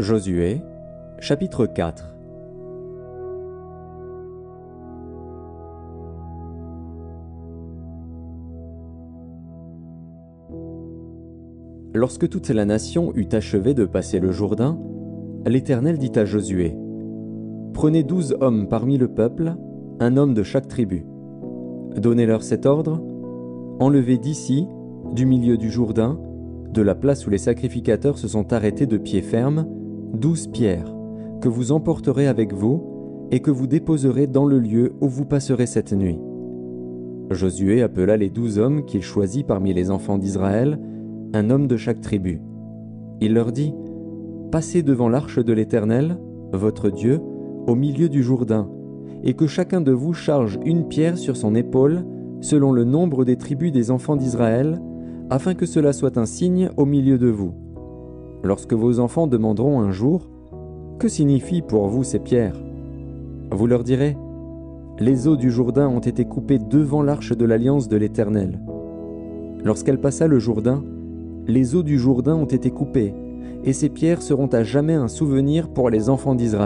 Josué, chapitre 4. Lorsque toute la nation eut achevé de passer le Jourdain, l'Éternel dit à Josué : « Prenez 12 hommes parmi le peuple, un homme de chaque tribu. Donnez-leur cet ordre : enlevez d'ici, du milieu du Jourdain, de la place où les sacrificateurs se sont arrêtés de pied ferme, 12 pierres, que vous emporterez avec vous et que vous déposerez dans le lieu où vous passerez cette nuit. » Josué appela les 12 hommes qu'il choisit parmi les enfants d'Israël, un homme de chaque tribu. Il leur dit : « Passez devant l'arche de l'Éternel, votre Dieu, au milieu du Jourdain, et que chacun de vous charge une pierre sur son épaule, selon le nombre des tribus des enfants d'Israël, afin que cela soit un signe au milieu de vous. Lorsque vos enfants demanderont un jour : que signifient pour vous ces pierres ? Vous leur direz : les eaux du Jourdain ont été coupées devant l'arche de l'alliance de l'Éternel. Lorsqu'elle passa le Jourdain, les eaux du Jourdain ont été coupées, et ces pierres seront à jamais un souvenir pour les enfants d'Israël. »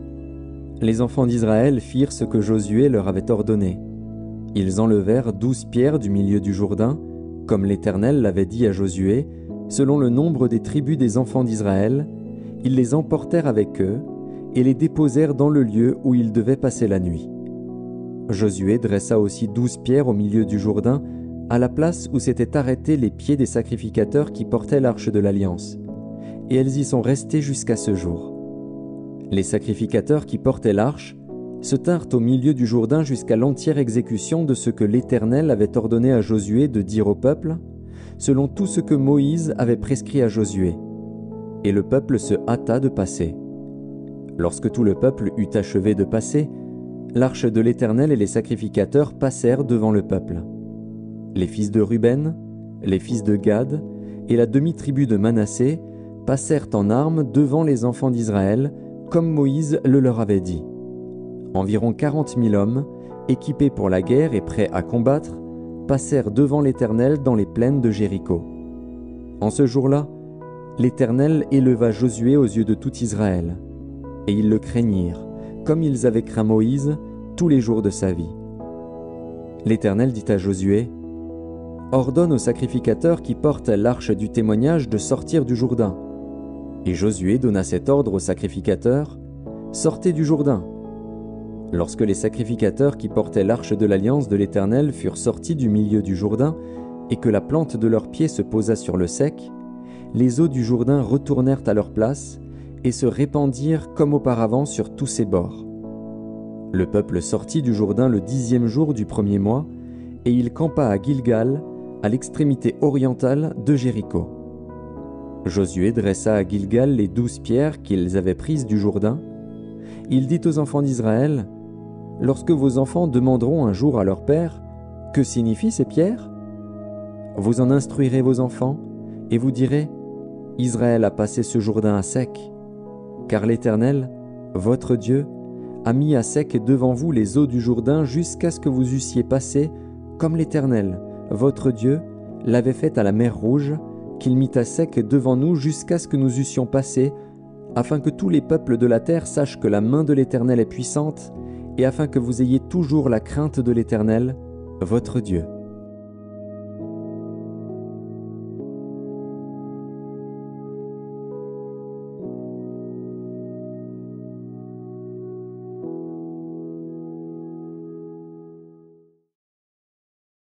Les enfants d'Israël firent ce que Josué leur avait ordonné. Ils enlevèrent 12 pierres du milieu du Jourdain, comme l'Éternel l'avait dit à Josué, selon le nombre des tribus des enfants d'Israël. Ils les emportèrent avec eux et les déposèrent dans le lieu où ils devaient passer la nuit. Josué dressa aussi 12 pierres au milieu du Jourdain, à la place où s'étaient arrêtés les pieds des sacrificateurs qui portaient l'arche de l'Alliance, et elles y sont restées jusqu'à ce jour. Les sacrificateurs qui portaient l'arche se tinrent au milieu du Jourdain jusqu'à l'entière exécution de ce que l'Éternel avait ordonné à Josué de dire au peuple, selon tout ce que Moïse avait prescrit à Josué. Et le peuple se hâta de passer. Lorsque tout le peuple eut achevé de passer, l'arche de l'Éternel et les sacrificateurs passèrent devant le peuple. Les fils de Ruben, les fils de Gad et la demi-tribu de Manassé passèrent en armes devant les enfants d'Israël, comme Moïse le leur avait dit. Environ 40 000 hommes, équipés pour la guerre et prêts à combattre, passèrent devant l'Éternel dans les plaines de Jéricho. En ce jour-là, l'Éternel éleva Josué aux yeux de tout Israël, et ils le craignirent, comme ils avaient craint Moïse tous les jours de sa vie. L'Éternel dit à Josué : « Ordonne aux sacrificateurs qui portent l'arche du témoignage de sortir du Jourdain. » Et Josué donna cet ordre aux sacrificateurs : « Sortez du Jourdain. » Lorsque les sacrificateurs qui portaient l'arche de l'alliance de l'Éternel furent sortis du milieu du Jourdain, et que la plante de leurs pieds se posa sur le sec, les eaux du Jourdain retournèrent à leur place et se répandirent comme auparavant sur tous ses bords. Le peuple sortit du Jourdain le 10e jour du 1er mois, et il campa à Gilgal, à l'extrémité orientale de Jéricho. Josué dressa à Gilgal les 12 pierres qu'ils avaient prises du Jourdain. Il dit aux enfants d'Israël : « Lorsque vos enfants demanderont un jour à leur père : que signifient ces pierres ? Vous en instruirez vos enfants, et vous direz : Israël a passé ce Jourdain à sec, car l'Éternel, votre Dieu, a mis à sec devant vous les eaux du Jourdain jusqu'à ce que vous eussiez passé, comme l'Éternel, votre Dieu, l'avait fait à la mer Rouge, qu'il mit à sec devant nous jusqu'à ce que nous eussions passé, afin que tous les peuples de la terre sachent que la main de l'Éternel est puissante, et afin que vous ayez toujours la crainte de l'Éternel, votre Dieu.